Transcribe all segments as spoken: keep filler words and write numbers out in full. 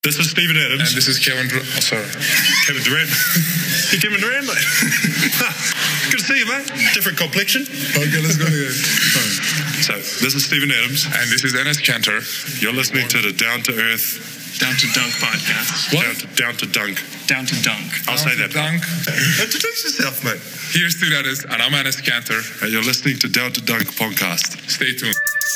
This is Steven Adams. And this is Kevin Durant. Oh, sorry. Kevin Durant. You Kevin Durant, mate? Good to see you, mate. Different complexion. Okay, let's go again. So, this is Steven Adams. And this is Enes Kanter. You're listening to the Down to Earth, Down to Dunk podcast. What? Down to, down to Dunk. Down to Dunk. I'll Down say to that. Dunk. Introduce yourself, mate. Here's Steven Adams, and I'm Enes Kanter. And you're listening to Down to Dunk podcast. Stay tuned.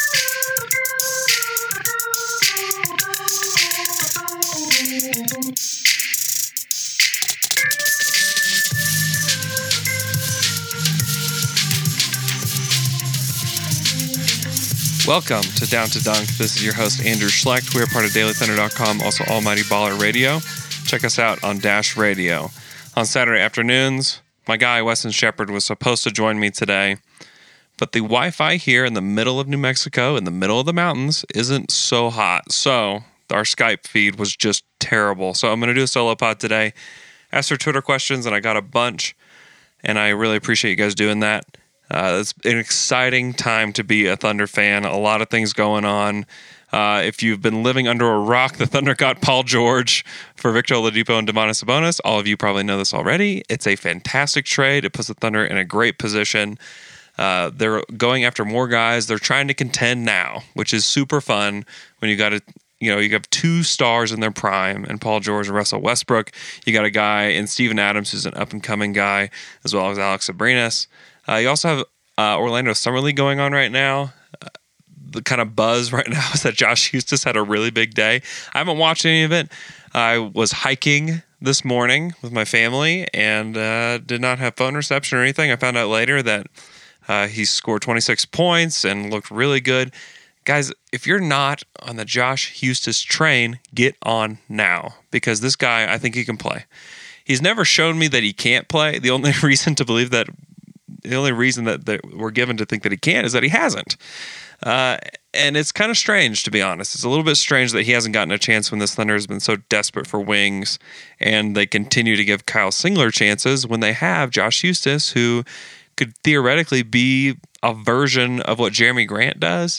Welcome to Down to Dunk. This is your host, Andrew Schlecht. We are part of Daily Thunder dot com, also Almighty Baller Radio. Check us out on Dash Radio. On Saturday afternoons, my guy, Weston Shepard, was supposed to join me today, but the Wi-Fi here in the middle of New Mexico, in the middle of the mountains, isn't so hot. So our Skype feed was just terrible. So I'm going to do a solo pod today. Asked for Twitter questions, and I got a bunch, and I really appreciate you guys doing that. Uh, it's an exciting time to be a Thunder fan. A lot of things going on. Uh, if you've been living under a rock, the Thunder got Paul George for Victor Oladipo and Domantas Sabonis. All of you probably know this already. It's a fantastic trade. It puts the Thunder in a great position. Uh, they're going after more guys. They're trying to contend now, which is super fun when you got a You know, you have two stars in their prime, and Paul George and Russell Westbrook. You got a guy in Steven Adams, who's an up-and-coming guy, as well as Alex Abrines. Uh, you also have uh, Orlando Summer League going on right now. Uh, the kind of buzz right now is that Josh Huestis had a really big day. I haven't watched any of it. I was hiking this morning with my family and uh, did not have phone reception or anything. I found out later that uh, he scored twenty-six points and looked really good. Guys, if you're not on the Josh Huestis train, get on now, because this guy, I think he can play. He's never shown me that he can't play. The only reason to believe that, the only reason that, that we're given to think that he can't is that he hasn't. Uh, and it's kind of strange, to be honest. It's a little bit strange that he hasn't gotten a chance when this Thunder has been so desperate for wings, and they continue to give Kyle Singler chances when they have Josh Huestis, who could theoretically be a version of what Jeremy Grant does,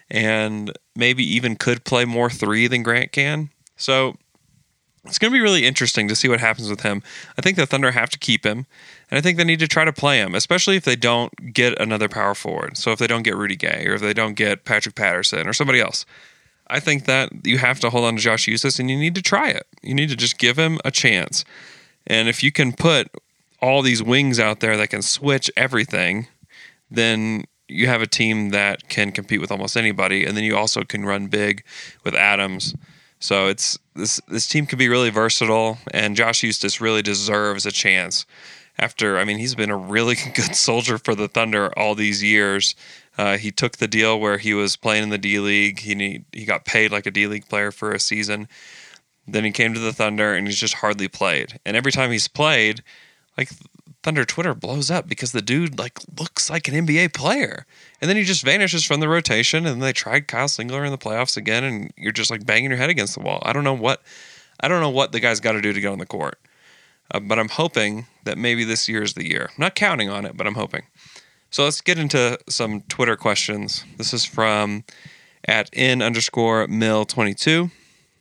and maybe even could play more three than Grant can. So it's going to be really interesting to see what happens with him. I think the Thunder have to keep him, and I think they need to try to play him, especially if they don't get another power forward. So if they don't get Rudy Gay, or if they don't get Patrick Patterson, or somebody else, I think that you have to hold on to Josh Huestis, and you need to try it. You need to just give him a chance. And if you can put all these wings out there that can switch everything, then you have a team that can compete with almost anybody, and then you also can run big with Adams. So it's this this team can be really versatile, and Josh Huestis really deserves a chance. After, I mean, he's been a really good soldier for the Thunder all these years. Uh, he took the deal where he was playing in the D-League. He need, he got paid like a D-League player for a season. Then he came to the Thunder, and he's just hardly played. And every time he's played, like, Thunder Twitter blows up because the dude like looks like an N B A player, and then he just vanishes from the rotation. And they tried Kyle Singler in the playoffs again, and you're just like banging your head against the wall. I don't know what, I don't know what the guy's got to do to get on the court, uh, but I'm hoping that maybe this year is the year. I'm not counting on it, but I'm hoping. So let's get into some Twitter questions. This is from at in underscore mill twenty-two.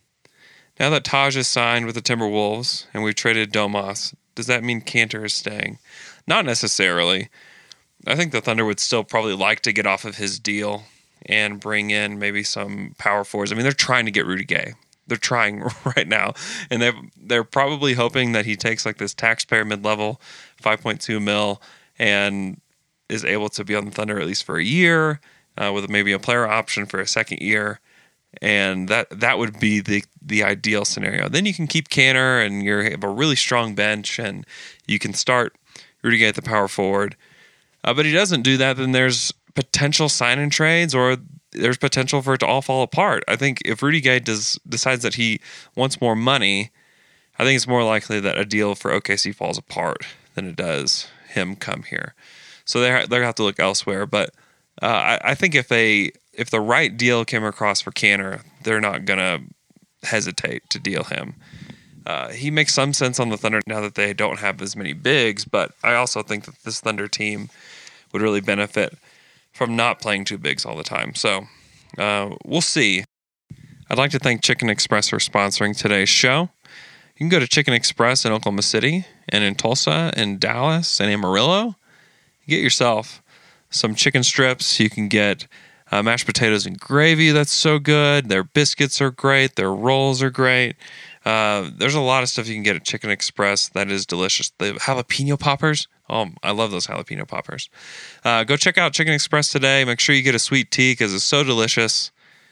Now that Taj is signed with the Timberwolves and we've traded Domas, does that mean Kanter is staying? Not necessarily. I think the Thunder would still probably like to get off of his deal and bring in maybe some power forwards. I mean, they're trying to get Rudy Gay. They're trying right now. And they're, they're probably hoping that he takes like this taxpayer mid-level five point two mil and is able to be on the Thunder at least for a year uh, with maybe a player option for a second year. And that that would be the, the ideal scenario. Then you can keep Kanter, and you have a really strong bench, and you can start Rudy Gay at the power forward. Uh, but he doesn't do that, then there's potential sign-in trades, or there's potential for it to all fall apart. I think if Rudy Gay does decides that he wants more money, I think it's more likely that a deal for O K C falls apart than it does him come here. So they they have to look elsewhere. But uh, I, I think if a If the right deal came across for Kanter, they're not going to hesitate to deal him. Uh, he makes some sense on the Thunder now that they don't have as many bigs, but I also think that this Thunder team would really benefit from not playing two bigs all the time. So uh, we'll see. I'd like to thank Chicken Express for sponsoring today's show. You can go to Chicken Express in Oklahoma City and in Tulsa and Dallas and Amarillo. Get yourself some chicken strips. You can get uh, mashed potatoes and gravy. That's so good. Their biscuits are great. Their rolls are great. Uh, there's a lot of stuff you can get at Chicken Express that is delicious. The jalapeno poppers. Oh, I love those jalapeno poppers. Uh, go check out Chicken Express today. Make sure you get a sweet tea because it's so delicious.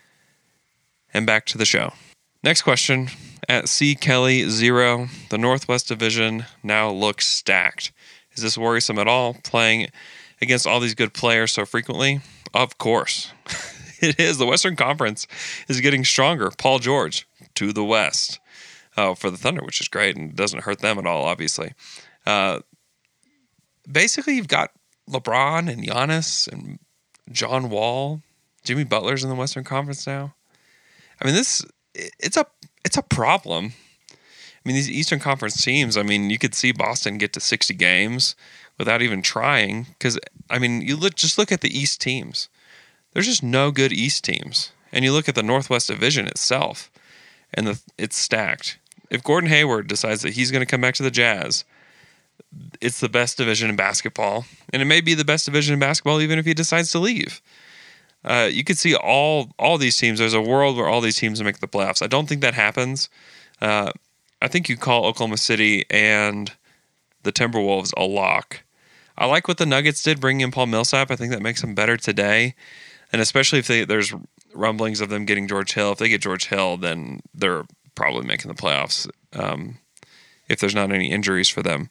And back to the show. Next question. At C. Kelly zero, the Northwest Division now looks stacked. Is this worrisome at all, playing against all these good players so frequently? Of course. It is. The Western Conference is getting stronger. Paul George to the West uh, for the Thunder, which is great and doesn't hurt them at all, obviously. Uh, basically, you've got LeBron and Giannis and John Wall. Jimmy Butler's in the Western Conference now. I mean, this it's a it's a problem. I mean, these Eastern Conference teams, I mean, you could see Boston get to sixty games without even trying because, I mean, you look just look at the East teams. There's just no good East teams. And you look at the Northwest Division itself, and the, it's stacked. If Gordon Hayward decides that he's going to come back to the Jazz, it's the best division in basketball. And it may be the best division in basketball even if he decides to leave. Uh, you could see all all these teams. There's a world where all these teams make the playoffs. I don't think that happens. Uh, I think you call Oklahoma City and the Timberwolves a lock. I like what the Nuggets did, bringing in Paul Millsap. I think that makes them better today. And especially if they, there's rumblings of them getting George Hill. If they get George Hill, then they're probably making the playoffs um, if there's not any injuries for them.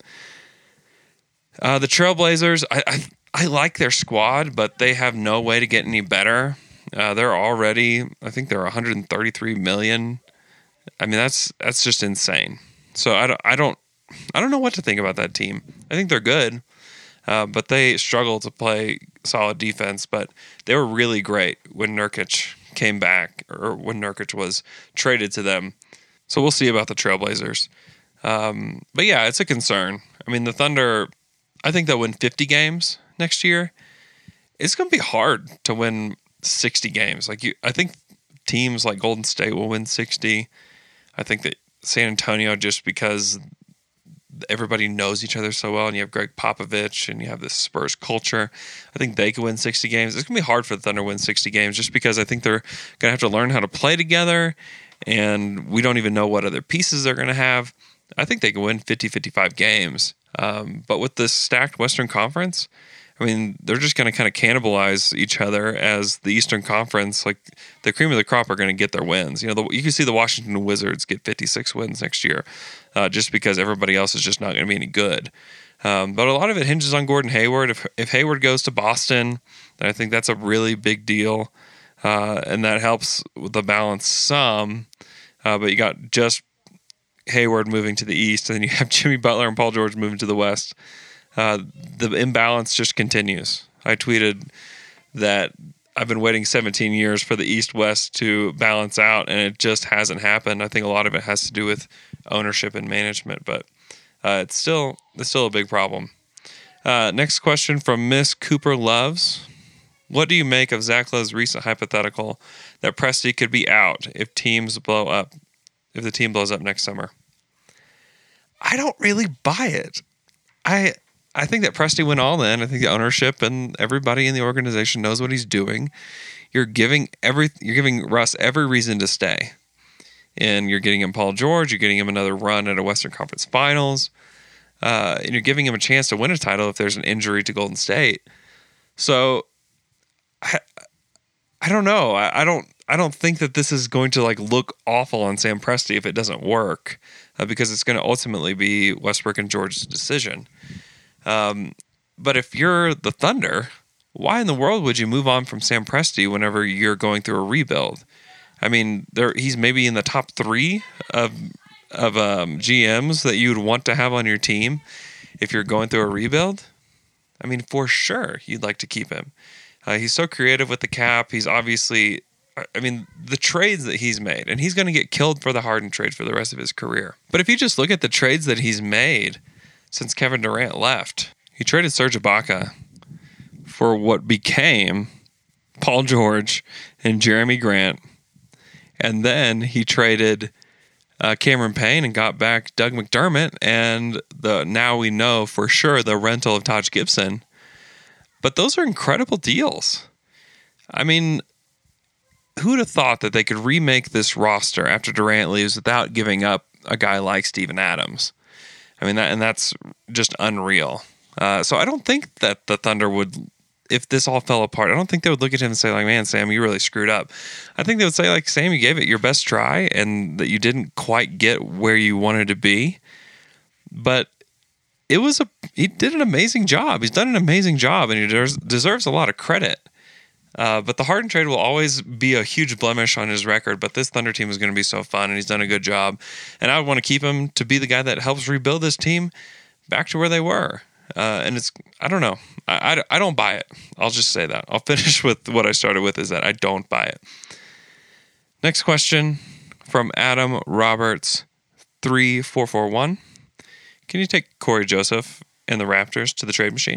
Uh, the Trailblazers, I, I I like their squad, but they have no way to get any better. Uh, they're already, I think they're one hundred thirty-three million. I mean, that's that's just insane. So I don't, I don't, I don't know what to think about that team. I think they're good, uh, but they struggle to play solid defense. But they were really great when Nurkic came back, or when Nurkic was traded to them. So we'll see about the Trailblazers. Um, but yeah, it's a concern. I mean, the Thunder, I think they'll win fifty games next year. It's going to be hard to win sixty games. Like you, I think teams like Golden State will win sixty. I think that San Antonio, just because everybody knows each other so well, and you have Greg Popovich and you have this Spurs culture, I think they could win sixty games. It's going to be hard for the Thunder to win sixty games just because I think they're going to have to learn how to play together, and we don't even know what other pieces they're going to have. I think they can win fifty, fifty-five games. Um, but with this stacked Western Conference, I mean, they're just going to kind of cannibalize each other as the Eastern Conference, like the cream of the crop, are going to get their wins. You know, the, you can see the Washington Wizards get fifty-six wins next year, uh, just because everybody else is just not going to be any good. Um, but a lot of it hinges on Gordon Hayward. If if Hayward goes to Boston, then I think that's a really big deal, uh, and that helps with the balance some. Uh, but you got just Hayward moving to the East, and then you have Jimmy Butler and Paul George moving to the West. Uh, the imbalance just continues. I tweeted that I've been waiting seventeen years for the East-West to balance out, and it just hasn't happened. I think a lot of it has to do with ownership and management, but uh, it's still it's still a big problem. Uh, next question from Miss Cooper Loves. What do you make of Zach Lowe's recent hypothetical that Presti could be out if teams blow up, if the team blows up next summer? I don't really buy it. I I think that Presti went all in. I think the ownership and everybody in the organization knows what he's doing. You're giving every you're giving Russ every reason to stay. And you're getting him Paul George, you're getting him another run at a Western Conference Finals. Uh, and you're giving him a chance to win a title if there's an injury to Golden State. So I, I don't know. I, I don't I don't think that this is going to like look awful on Sam Presti if it doesn't work, uh, because it's going to ultimately be Westbrook and George's decision. Um, but if you're the Thunder, why in the world would you move on from Sam Presti whenever you're going through a rebuild? I mean, there he's maybe in the top three of of um, G Ms that you would want to have on your team if you're going through a rebuild. I mean, for sure, you'd like to keep him. Uh, he's so creative with the cap. He's obviously, I mean, the trades that he's made, and he's going to get killed for the Harden trade for the rest of his career. But if you just look at the trades that he's made since Kevin Durant left, he traded Serge Ibaka for what became Paul George and Jeremy Grant And then he traded uh, Cameron Payne and got back Doug McDermott. And the now we know for sure the rental of Taj Gibson. But those are incredible deals. I mean, who would have thought that they could remake this roster after Durant leaves without giving up a guy like Steven Adams? I mean, that and that's just unreal. Uh, so I don't think that the Thunder would, if this all fell apart, I don't think they would look at him and say, like, man, Sam, you really screwed up. I think they would say, like, Sam, you gave it your best try and that you didn't quite get where you wanted to be. But it was a, he did an amazing job. He's done an amazing job and he deserves, deserves a lot of credit. Uh, but the Harden trade will always be a huge blemish on his record, but this Thunder team is going to be so fun, and he's done a good job. And I would want to keep him to be the guy that helps rebuild this team back to where they were. Uh, and it's, I don't know. I, I, I don't buy it. I'll just say that. I'll finish with what I started with, is that I don't buy it. Next question from Adam Roberts, three four four one. Can you take Corey Joseph and the Raptors to the trade machine?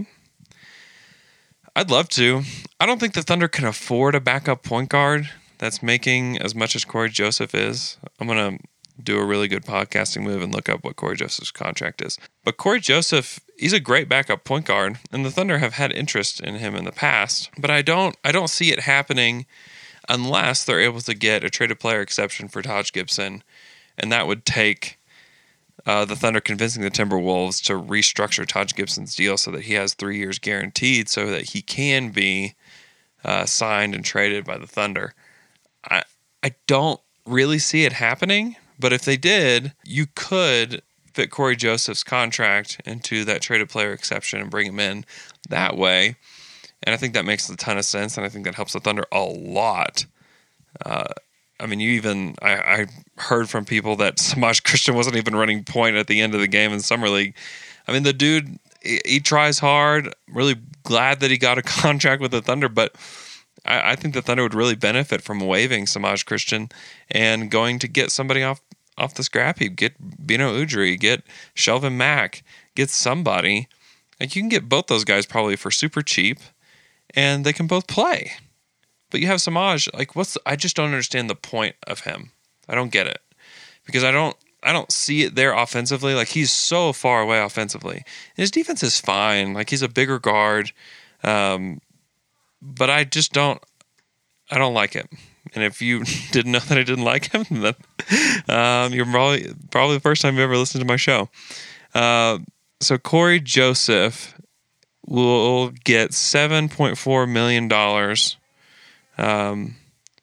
I'd love to. I don't think the Thunder can afford a backup point guard that's making as much as Corey Joseph is. I'm going to do a really good podcasting move and look up what Corey Joseph's contract is. But Corey Joseph, he's a great backup point guard, and the Thunder have had interest in him in the past. But I don't I don't see it happening unless they're able to get a traded player exception for Taj Gibson, and that would take Uh, the Thunder convincing the Timberwolves to restructure Taj Gibson's deal so that he has three years guaranteed so that he can be uh, signed and traded by the Thunder. I I don't really see it happening, but if they did, you could fit Corey Joseph's contract into that traded player exception and bring him in that way. And I think that makes a ton of sense, and I think that helps the Thunder a lot. Uh I mean, you even, I, I heard from people that Samaj Christian wasn't even running point at the end of the game in Summer League. I mean, the dude, he, he tries hard. I'm really glad that he got a contract with the Thunder, but I, I think the Thunder would really benefit from waiving Samaj Christian and going to get somebody off, off the scrap heap. Get Bino Udrih, get Shelvin Mack, get somebody. Like, you can get both those guys probably for super cheap, and they can both play. But you have Samaj, like, what's the, I just don't understand the point of him. I don't get it. Because I don't I don't see it there offensively. Like, he's so far away offensively. And his defense is fine. Like, he's a bigger guard. Um, but I just don't I don't like it. And if you didn't know that I didn't like him, then um, you're probably probably the first time you've ever listened to my show. Uh, so Corey Joseph will get seven point four million dollars. Um,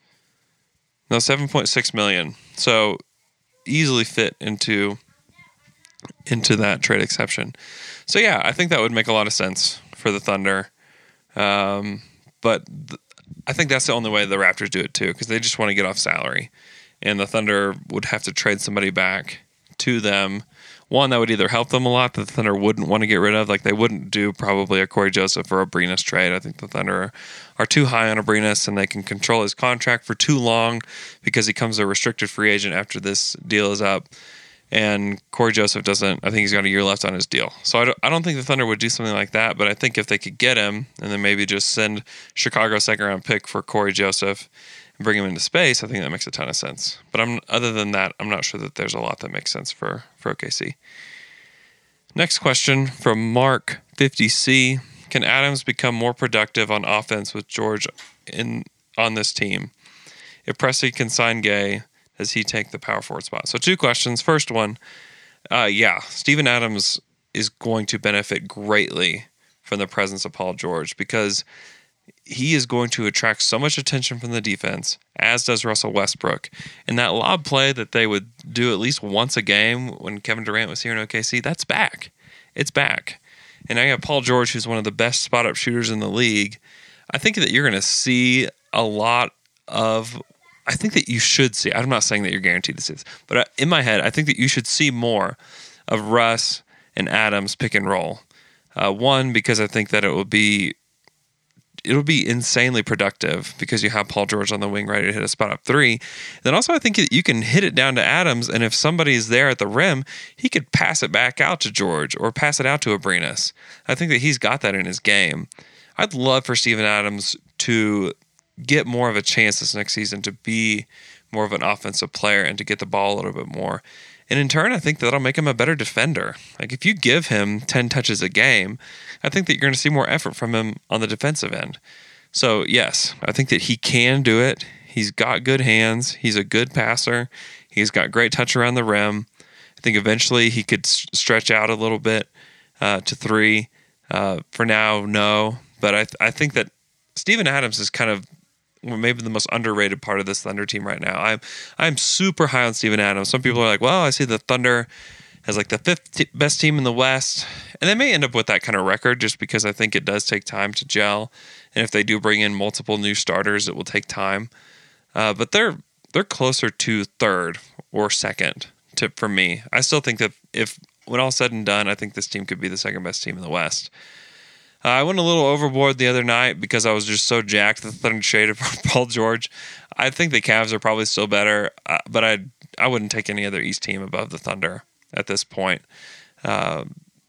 no, seven point six million. So easily fit into into that trade exception. So yeah, I think that would make a lot of sense for the Thunder. Um, but th- I think that's the only way the Raptors do it too, because they just want to get off salary, and the Thunder would have to trade somebody back to them. One that would either help them a lot that the Thunder wouldn't want to get rid of. Like, they wouldn't do probably a Corey Joseph or a Abrines trade. I think the Thunder are, are too high on Abrines, and they can control his contract for too long because he becomes a restricted free agent after this deal is up. And Corey Joseph doesn't, I think he's got a year left on his deal. So I don't, I don't think the Thunder would do something like that, but I think if they could get him and then maybe just send Chicago second round pick for Corey Joseph and bring him into space, I think that makes a ton of sense. But I'm other than that, I'm not sure that there's a lot that makes sense for, for O K C. Next question from Mark fifty C. Can Adams become more productive on offense with George in on this team? If Presti can sign Gay, does he take the power forward spot? So two questions. First one, uh, yeah, Steven Adams is going to benefit greatly from the presence of Paul George because he is going to attract so much attention from the defense, as does Russell Westbrook. And that lob play that they would do at least once a game when Kevin Durant was here in O K C, that's back. It's back. And now you have Paul George, who's one of the best spot-up shooters in the league. I think that you're going to see a lot of – I think that you should see – I'm not saying that you're guaranteed to see this, but in my head, I think that you should see more of Russ and Adams pick and roll. Uh, one, because I think that it will be – it'll be insanely productive because you have Paul George on the wing ready to hit a spot up three. Then also I think that you can hit it down to Adams, and if somebody's there at the rim, he could pass it back out to George or pass it out to Abrines. I think that he's got that in his game. I'd love for Steven Adams to get more of a chance this next season to be more of an offensive player and to get the ball a little bit more. And in turn, I think that'll make him a better defender. Like if you give him ten touches a game, I think that you're going to see more effort from him on the defensive end. So yes, I think that he can do it. He's got good hands. He's a good passer. He's got great touch around the rim. I think eventually he could s- stretch out a little bit uh, to three. Uh, for now, no. But I th- I think that Steven Adams is kind of maybe the most underrated part of this Thunder team right now. I'm I'm super high on Steven Adams. Some people are like, well, I see the Thunder as like the fifth t- best team in the West. And they may end up with that kind of record just because I think it does take time to gel. And if they do bring in multiple new starters, it will take time. Uh, but they're they're closer to third or second to for me. I still think that if when all said and done, I think this team could be the second best team in the West. Uh, I went a little overboard the other night because I was just so jacked that the Thunder traded for Paul George. I think the Cavs are probably still better, uh, but I I wouldn't take any other East team above the Thunder at this point. Uh,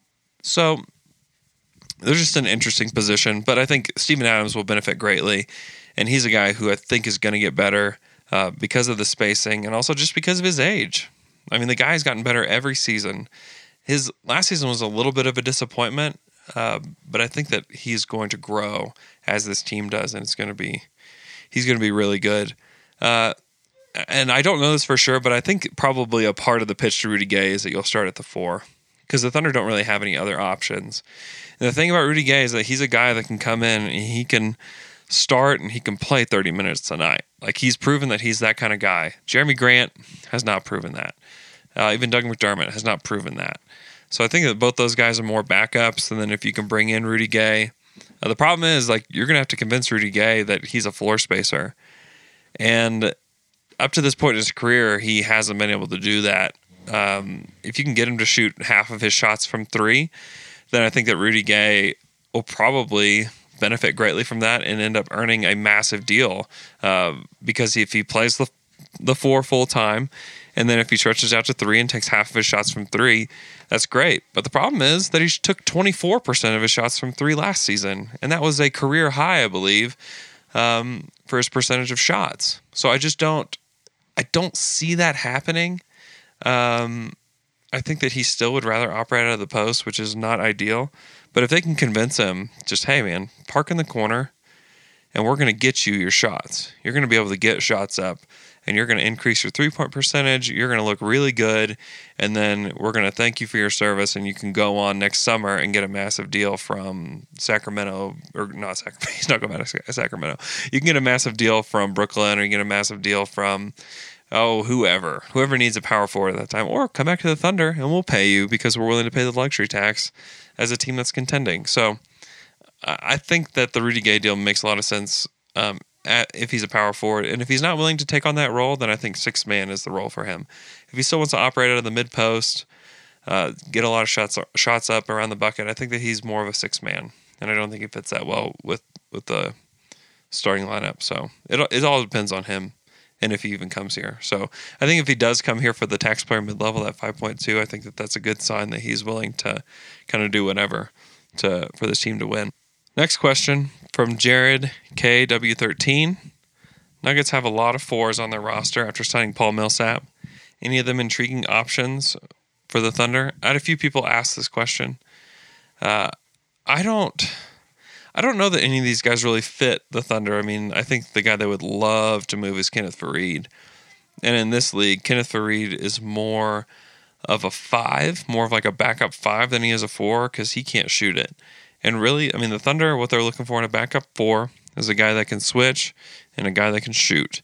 so they're just an interesting position, but I think Steven Adams will benefit greatly, and he's a guy who I think is going to get better uh, because of the spacing and also just because of his age. I mean, the guy's gotten better every season. His last season was a little bit of a disappointment, uh, but I think that he's going to grow as this team does, and it's going to be he's going to be really good. Uh, and I don't know this for sure, but I think probably a part of the pitch to Rudy Gay is that you'll start at the four because the Thunder don't really have any other options. And the thing about Rudy Gay is that he's a guy that can come in and he can start and he can play thirty minutes tonight. Like he's proven that he's that kind of guy. Jeremy Grant has not proven that. Uh, even Doug McDermott has not proven that. So I think that both those guys are more backups. And then if you can bring in Rudy Gay, uh, the problem is like you're going to have to convince Rudy Gay that he's a floor spacer. And up to this point in his career, he hasn't been able to do that. Um, if you can get him to shoot half of his shots from three, then I think that Rudy Gay will probably benefit greatly from that and end up earning a massive deal uh, because if he plays the the four full time, and then if he stretches out to three and takes half of his shots from three, that's great. But the problem is that he took twenty-four percent of his shots from three last season, and that was a career high, I believe, um, for his percentage of shots. So I just don't, I don't see that happening. Um, I think that he still would rather operate out of the post, which is not ideal. But if they can convince him, just, hey, man, park in the corner, and we're going to get you your shots. You're going to be able to get shots up, and you're going to increase your three-point percentage. You're going to look really good, and then we're going to thank you for your service, and you can go on next summer and get a massive deal from Sacramento, or not Sacramento, he's not going to Sacramento. You can get a massive deal from Brooklyn, or you can get a massive deal from, oh, whoever. Whoever needs a power forward at that time. Or come back to the Thunder, and we'll pay you because we're willing to pay the luxury tax as a team that's contending. So I think that the Rudy Gay deal makes a lot of sense um, at, if he's a power forward. And if he's not willing to take on that role, then I think six man is the role for him. If he still wants to operate out of the mid post, uh, get a lot of shots shots up around the bucket, I think that he's more of a six man, and I don't think he fits that well with with the starting lineup. So it it all depends on him and if he even comes here. So I think if he does come here for the taxpayer mid level at five point two, I think that that's a good sign that he's willing to kind of do whatever to for this team to win. Next question from Jared K W thirteen. Nuggets have a lot of fours on their roster after signing Paul Millsap. Any of them intriguing options for the Thunder? I had a few people ask this question. Uh, I don't, I don't know that any of these guys really fit the Thunder. I mean, I think the guy that would love to move is Kenneth Faried, and in this league, Kenneth Faried is more of a five, more of like a backup five than he is a four because he can't shoot it. And really, I mean, the Thunder, what they're looking for in a backup four is a guy that can switch and a guy that can shoot.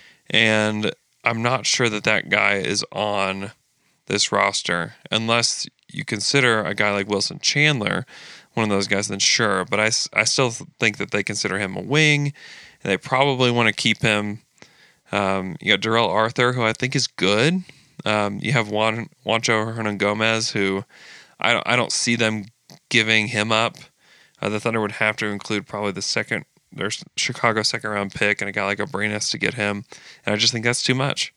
And I'm not sure that that guy is on this roster unless you consider a guy like Wilson Chandler one of those guys, then sure. But I, I still think that they consider him a wing, and they probably want to keep him. Um, you got Darrell Arthur, who I think is good. Um, you have Juan, Juancho Hernan-Gomez, who I don't, I don't see them giving him up. Uh, the Thunder would have to include probably the second, their Chicago second round pick and a guy like Abrines to get him, and I just think that's too much.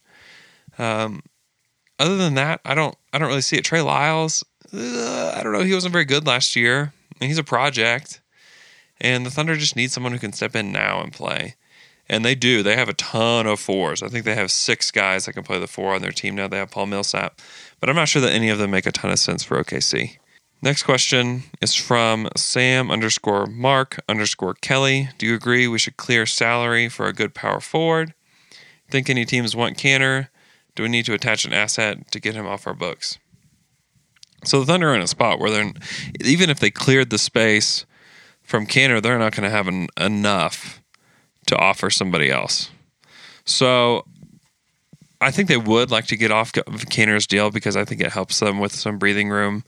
Um, other than that, I don't I don't really see it. Trey Lyles, uh, I don't know. He wasn't very good last year. I mean, he's a project, and the Thunder just need someone who can step in now and play. And they do. They have a ton of fours. I think they have six guys that can play the four on their team now. They have Paul Millsap. But I'm not sure that any of them make a ton of sense for O K C. Next question is from Sam underscore Mark underscore Kelly. Do you agree we should clear salary for a good power forward? Think any teams want Kanter? Do we need to attach an asset to get him off our books? So the Thunder are in a spot where they're, even if they cleared the space from Kanter, they're not going to have an, enough to offer somebody else. So I think they would like to get off Kanter's deal because I think it helps them with some breathing room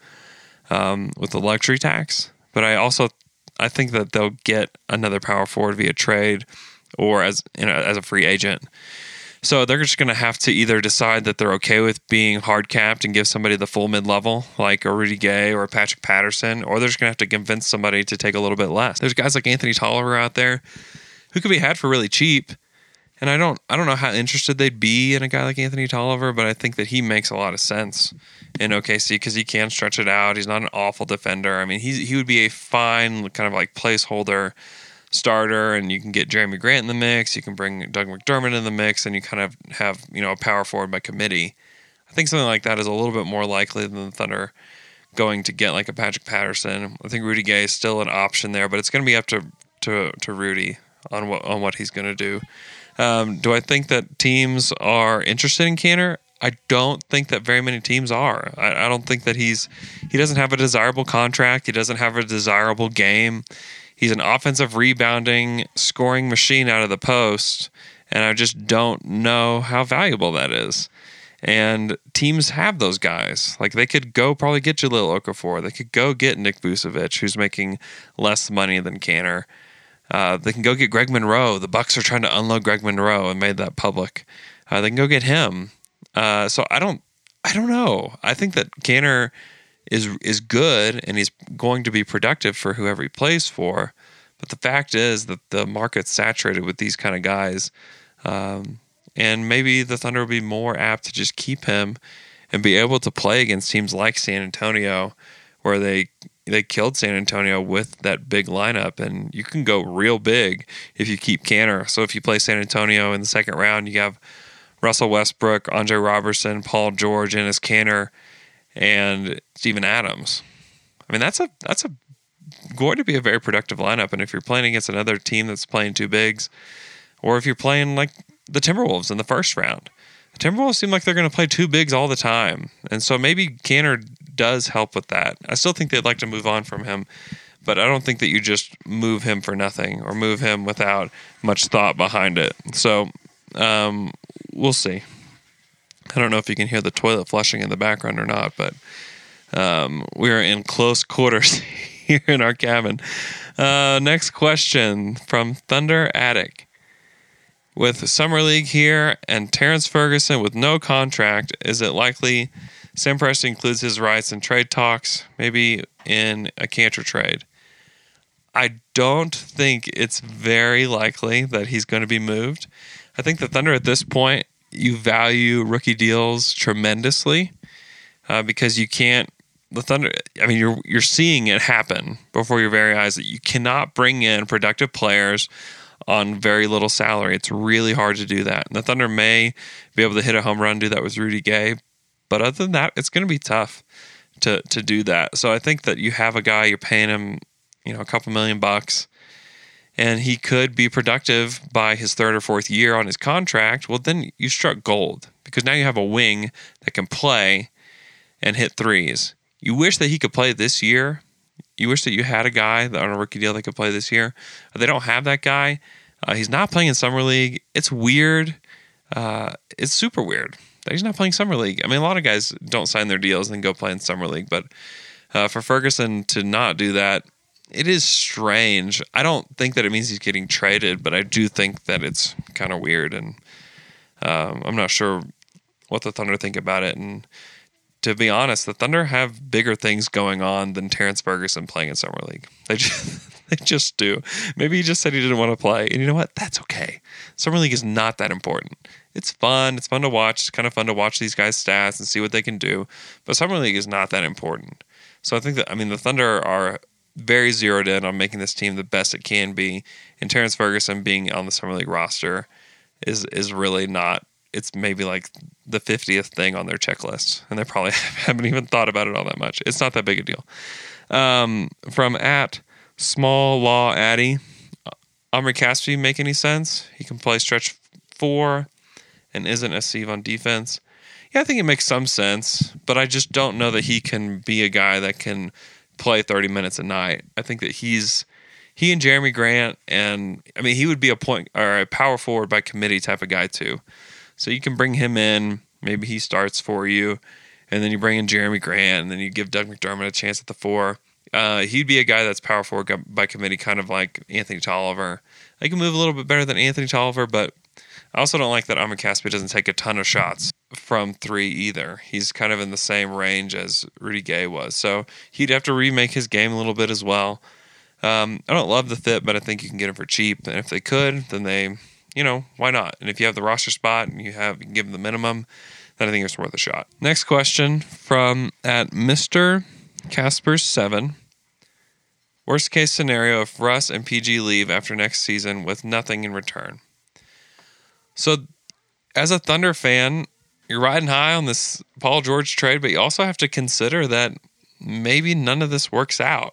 um, with the luxury tax. But I also I think that they'll get another power forward via trade or as you know, as a free agent. So they're just going to have to either decide that they're okay with being hard capped and give somebody the full mid-level, like a Rudy Gay or a Patrick Patterson, or they're just going to have to convince somebody to take a little bit less. There's guys like Anthony Tolliver out there who could be had for really cheap, and I don't I don't know how interested they'd be in a guy like Anthony Tolliver, but I think that he makes a lot of sense in O K C because he can stretch it out. He's not an awful defender. I mean, he's, he would be a fine kind of like placeholder starter, and you can get Jeremy Grant in the mix. You can bring Doug McDermott in the mix, and you kind of have, you know, a power forward by committee. I think something like that is a little bit more likely than the Thunder going to get like a Patrick Patterson. I think Rudy Gay is still an option there, but it's going to be up to to to Rudy on what on what he's going to do. Um, do I think that teams are interested in Kanter? I don't think that very many teams are. I, I don't think that he's he doesn't have a desirable contract. He doesn't have a desirable game. He's an offensive rebounding, scoring machine out of the post, and I just don't know how valuable that is. And teams have those guys. Like, they could go probably get Jahlil Okafor. They could go get Nick Vucevic, who's making less money than Kanter. Uh, they can go get Greg Monroe. The Bucks are trying to unload Greg Monroe and made that public. Uh, they can go get him. Uh, so I don't, I don't know. I think that Kanter is is good and he's going to be productive for whoever he plays for. But the fact is that the market's saturated with these kind of guys. Um, and maybe the Thunder will be more apt to just keep him and be able to play against teams like San Antonio, where they they killed San Antonio with that big lineup. And you can go real big if you keep Kanter. So if you play San Antonio in the second round, you have Russell Westbrook, Andre Robertson, Paul George, Enes Kanter, and Steven Adams. I mean, that's a that's a going to be a very productive lineup. And if you're playing against another team that's playing two bigs, or if you're playing like the Timberwolves in the first round, the Timberwolves seem like they're going to play two bigs all the time. And so maybe Kanter does help with that. I still think they'd like to move on from him, but I don't think that you just move him for nothing or move him without much thought behind it. So um, we'll see. I don't know if you can hear the toilet flushing in the background or not, but um, we're in close quarters here in our cabin. Uh, next question from Thunder Attic. With Summer League here and Terrence Ferguson with no contract, is it likely Sam Presti includes his rights in trade talks, maybe in a Kanter trade? I don't think it's very likely that he's going to be moved. I think the Thunder at this point, you value rookie deals tremendously uh, because you can't. The Thunder. I mean, you're you're seeing it happen before your very eyes that you cannot bring in productive players on very little salary. It's really hard to do that. And the Thunder may be able to hit a home run, do that with Rudy Gay, but other than that, it's going to be tough to to do that. So I think that you have a guy, you're paying him, you know, a couple million bucks, and he could be productive by his third or fourth year on his contract. Well, then you struck gold because now you have a wing that can play and hit threes. You wish that he could play this year. You wish that you had a guy on a rookie deal that could play this year. They don't have that guy. Uh, he's not playing in Summer League. It's weird. Uh, it's super weird that he's not playing Summer League. I mean, a lot of guys don't sign their deals and then go play in Summer League, but uh, for Ferguson to not do that, it is strange. I don't think that it means he's getting traded, but I do think that it's kind of weird, and um, I'm not sure what the Thunder think about it. And to be honest, the Thunder have bigger things going on than Terrence Ferguson playing in Summer League. They just, they just do. Maybe he just said he didn't want to play, and you know what? That's okay. Summer League is not that important. It's fun. It's fun to watch. It's kind of fun to watch these guys' stats and see what they can do, but Summer League is not that important. So I think that, I mean, the Thunder are very zeroed in on making this team the best it can be. And Terrence Ferguson being on the Summer League roster is is really not. It's maybe like the fiftieth thing on their checklist, and they probably haven't even thought about it all that much. It's not that big a deal. Um, from at Small Law Addy, Omri Caspi make any sense? He can play stretch four and isn't a sieve on defense. Yeah, I think it makes some sense, but I just don't know that he can be a guy that can play thirty minutes a night. I think that he's he and Jeremy Grant, and I mean he would be a point or a power forward by committee type of guy too. So you can bring him in, maybe he starts for you, and then you bring in Jeremy Grant, and then you give Doug McDermott a chance at the four. Uh, he'd be a guy that's power forward by committee, kind of like Anthony Tolliver. He can move a little bit better than Anthony Tolliver, but I also don't like that Omri Caspi doesn't take a ton of shots from three either. He's kind of in the same range as Rudy Gay was. So he'd have to remake his game a little bit as well. Um, I don't love the fit, but I think you can get him for cheap. And if they could, then they, you know, why not? And if you have the roster spot and you have you can give them the minimum, then I think it's worth a shot. Next question from at Mister Caspers seven. Worst case scenario if Russ and P G leave after next season with nothing in return. So, as a Thunder fan, you're riding high on this Paul George trade, but you also have to consider that maybe none of this works out.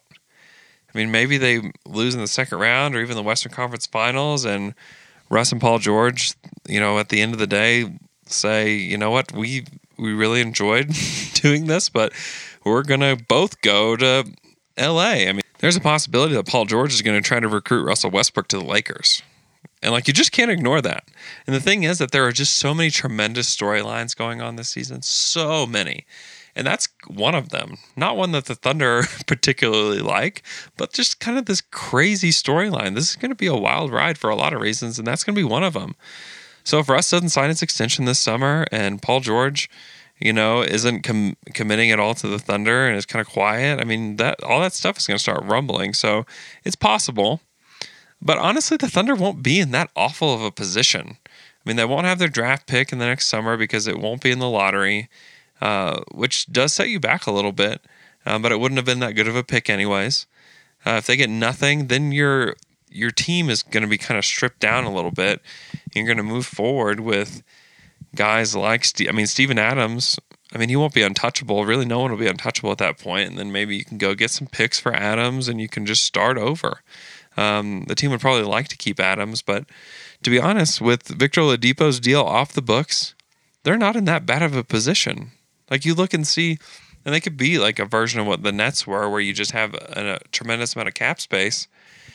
I mean, maybe they lose in the second round or even the Western Conference Finals, and Russ and Paul George, you know, at the end of the day, say, you know what, we we really enjoyed doing this, but we're going to both go to L A. I mean, there's a possibility that Paul George is going to try to recruit Russell Westbrook to the Lakers. And, like, you just can't ignore that. And the thing is that there are just so many tremendous storylines going on this season. So many. And that's one of them. Not one that the Thunder particularly like, but just kind of this crazy storyline. This is going to be a wild ride for a lot of reasons, and that's going to be one of them. So if Russ doesn't sign his extension this summer and Paul George, you know, isn't com- committing at all to the Thunder and is kind of quiet, I mean, that all that stuff is going to start rumbling. So it's possible. But honestly, the Thunder won't be in that awful of a position. I mean, they won't have their draft pick in the next summer because it won't be in the lottery, uh, which does set you back a little bit. Uh, but it wouldn't have been that good of a pick anyways. Uh, if they get nothing, then your your team is going to be kind of stripped down a little bit. You're going to move forward with guys like, Ste- I mean, Steven Adams. I mean, he won't be untouchable. Really, no one will be untouchable at that point. And then maybe you can go get some picks for Adams and you can just start over. Um, the team would probably like to keep Adams, but to be honest, with Victor Oladipo's deal off the books, they're not in that bad of a position. Like, you look and see, and they could be like a version of what the Nets were, where you just have a, a tremendous amount of cap space,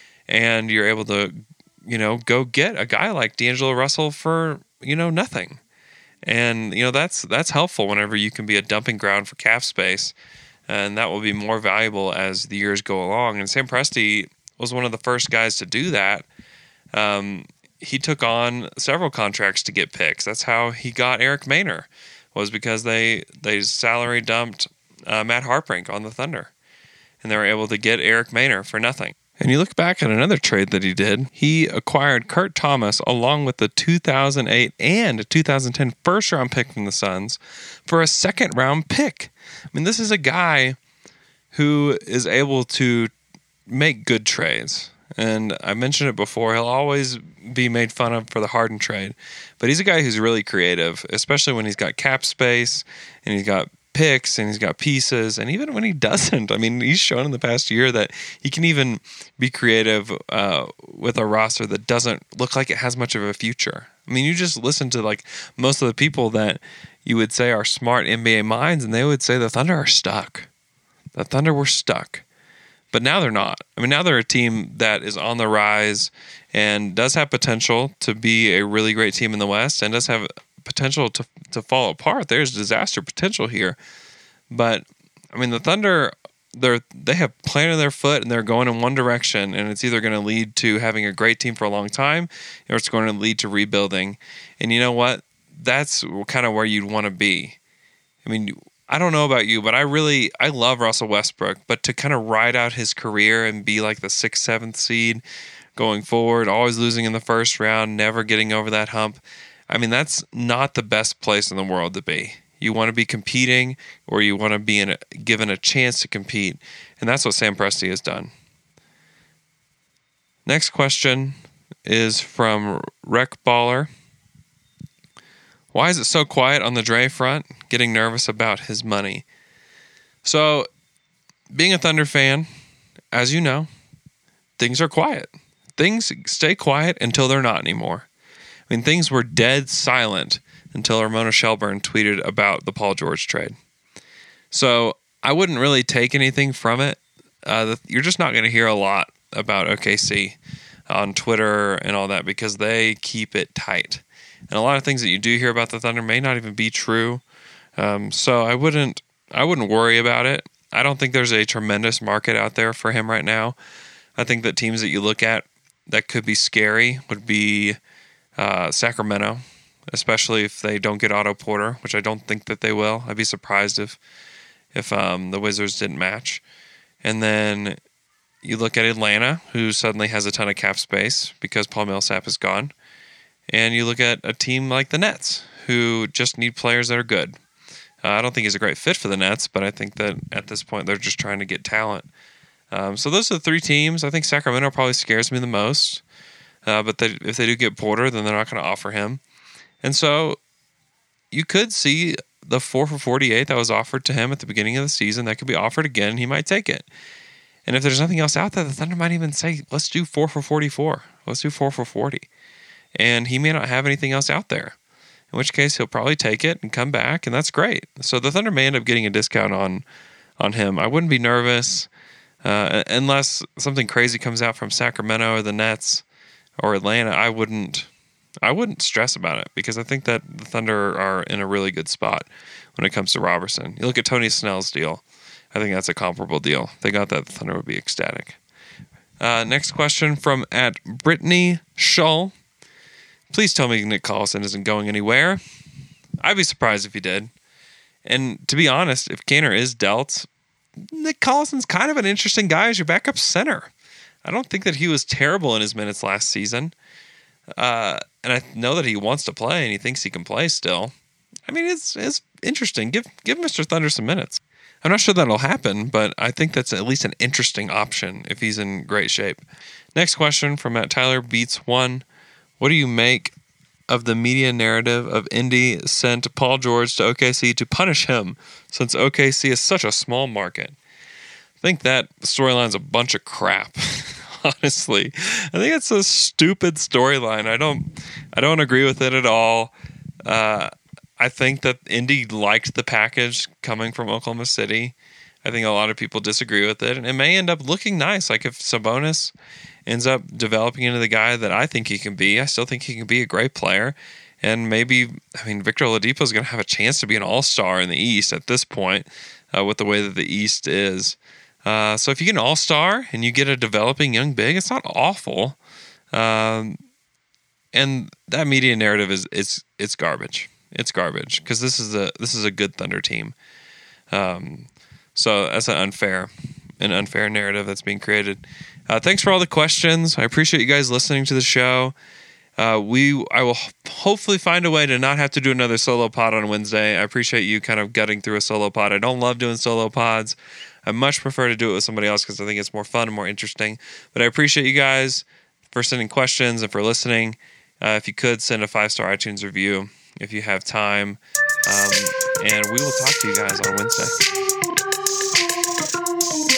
and you're able to, you know, go get a guy like D'Angelo Russell for, you know, nothing. And, you know, that's that's helpful whenever you can be a dumping ground for cap space, and that will be more valuable as the years go along. And Sam Presti was one of the first guys to do that. Um, he took on several contracts to get picks. That's how he got Eric Maynor, was because they they salary dumped uh, Matt Harpring on the Thunder, and they were able to get Eric Maynor for nothing. And you look back at another trade that he did. He acquired Kurt Thomas along with the two thousand eight and two thousand ten first round pick from the Suns for a second round pick. I mean, this is a guy who is able to make good trades. And I mentioned it before, he'll always be made fun of for the Harden trade. But he's a guy who's really creative, especially when he's got cap space and he's got picks and he's got pieces. And even when he doesn't, I mean, he's shown in the past year that he can even be creative uh, with a roster that doesn't look like it has much of a future. I mean, you just listen to like most of the people that you would say are smart N B A minds, and they would say the Thunder are stuck. The Thunder were stuck. But now they're not. I mean, now they're a team that is on the rise and does have potential to be a really great team in the West and does have potential to to fall apart. There's disaster potential here. But, I mean, the Thunder, they're, they have planted their foot and they're going in one direction, and it's either going to lead to having a great team for a long time or it's going to lead to rebuilding. And you know what? That's kind of where you'd want to be. I mean, I don't know about you, but I really, I love Russell Westbrook, but to kind of ride out his career and be like the sixth, seventh seed going forward, always losing in the first round, never getting over that hump, I mean, that's not the best place in the world to be. You want to be competing, or you want to be in a, given a chance to compete, and that's what Sam Presti has done. Next question is from Rec Baller. Why is it so quiet on the Dre front? Getting nervous about his money. So, being a Thunder fan, as you know, things are quiet. Things stay quiet until they're not anymore. I mean, things were dead silent until Ramona Shelburne tweeted about the Paul George trade. So I wouldn't really take anything from it. Uh, you're just not going to hear a lot about O K C on Twitter and all that because they keep it tight. And a lot of things that you do hear about the Thunder may not even be true. Um, so I wouldn't, I wouldn't worry about it. I don't think there's a tremendous market out there for him right now. I think that teams that you look at that could be scary would be uh, Sacramento, especially if they don't get Otto Porter, which I don't think that they will. I'd be surprised if if um, the Wizards didn't match. And then you look at Atlanta, who suddenly has a ton of cap space because Paul Millsap is gone. And you look at a team like the Nets, who just need players that are good. Uh, I don't think he's a great fit for the Nets, but I think that at this point they're just trying to get talent. Um, so those are the three teams. I think Sacramento probably scares me the most. Uh, but they, if they do get Porter, then they're not going to offer him. And so you could see the four for forty-eight that was offered to him at the beginning of the season. That could be offered again, and he might take it. And if there's nothing else out there, the Thunder might even say, let's do four for forty-four. Let's do four for forty. And he may not have anything else out there, in which case he'll probably take it and come back, and that's great. So the Thunder may end up getting a discount on, on him. I wouldn't be nervous uh, unless something crazy comes out from Sacramento or the Nets or Atlanta. I wouldn't I wouldn't stress about it because I think that the Thunder are in a really good spot when it comes to Robertson. You look at Tony Snell's deal. I think that's a comparable deal. If they got that, the Thunder would be ecstatic. Uh, next question from at Brittany Shull. Please tell me Nick Collison isn't going anywhere. I'd be surprised if he did. And to be honest, if Kaner is dealt, Nick Collison's kind of an interesting guy as your backup center. I don't think that he was terrible in his minutes last season. Uh, and I know that he wants to play and he thinks he can play still. I mean, it's it's interesting. Give give Mister Thunder some minutes. I'm not sure that'll happen, but I think that's at least an interesting option if he's in great shape. Next question from Matt Tyler Beats One. What do you make of the media narrative of Indy sent Paul George to O K C to punish him since O K C is such a small market? I think that storyline's a bunch of crap. Honestly, I think it's a stupid storyline. I don't, I don't agree with it at all. Uh, I think that Indy liked the package coming from Oklahoma City. I think a lot of people disagree with it, and it may end up looking nice. Like if Sabonis ends up developing into the guy that I think he can be, I still think he can be a great player. And maybe, I mean, Victor Oladipo is going to have a chance to be an all-star in the East at this point uh, with the way that the East is. Uh, so if you get an all-star and you get a developing young big, it's not awful. Um, and that media narrative is it's it's garbage. It's garbage because this is a this is a good Thunder team. Um, so that's an unfair an unfair narrative that's being created. Uh, thanks for all the questions. I appreciate you guys listening to the show. Uh, we I will hopefully find a way to not have to do another solo pod on Wednesday. I appreciate you kind of gutting through a solo pod. I don't love doing solo pods. I much prefer to do it with somebody else because I think it's more fun and more interesting. But I appreciate you guys for sending questions and for listening. Uh, if you could, send a five-star iTunes review if you have time. Um, and we will talk to you guys on Wednesday.